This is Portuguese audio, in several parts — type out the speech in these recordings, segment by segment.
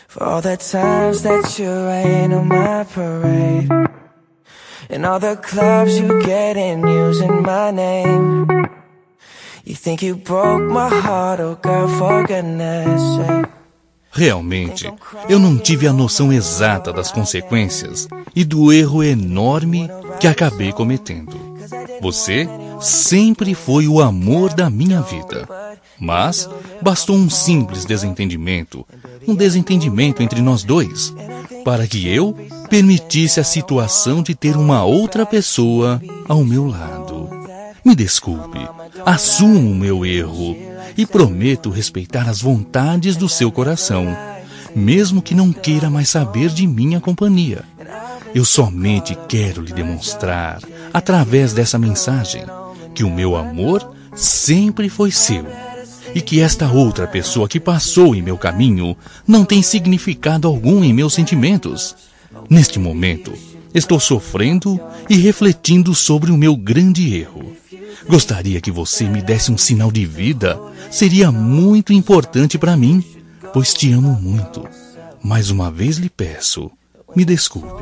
For all the times that you rain on my parade, and all the clubs you get in using my name. You think you broke my heart, oh girl, for goodness sake. Realmente, eu não tive a noção exata das consequências e do erro enorme que acabei cometendo. Você sempre foi o amor da minha vida, mas bastou um simples desentendimento, um desentendimento entre nós dois, para que eu permitisse a situação de ter uma outra pessoa ao meu lado. Me desculpe, assumo o meu erro e prometo respeitar as vontades do seu coração, mesmo que não queira mais saber de minha companhia. Eu somente quero lhe demonstrar, através dessa mensagem, que o meu amor sempre foi seu e que esta outra pessoa que passou em meu caminho não tem significado algum em meus sentimentos. Neste momento, estou sofrendo e refletindo sobre o meu grande erro. Gostaria que você me desse um sinal de vida. Seria muito importante para mim, pois te amo muito. Mais uma vez lhe peço, me desculpe.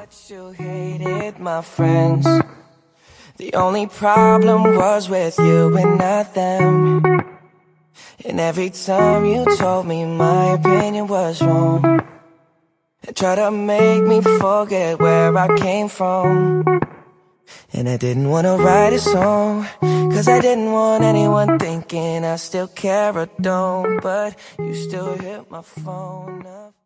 The only problem was with you and not them. And every time you told me my opinion was wrong, and tried to make me forget where I came from. And I didn't want to write a song, cause I didn't want anyone thinking I still care or don't. But you still hit my phone up.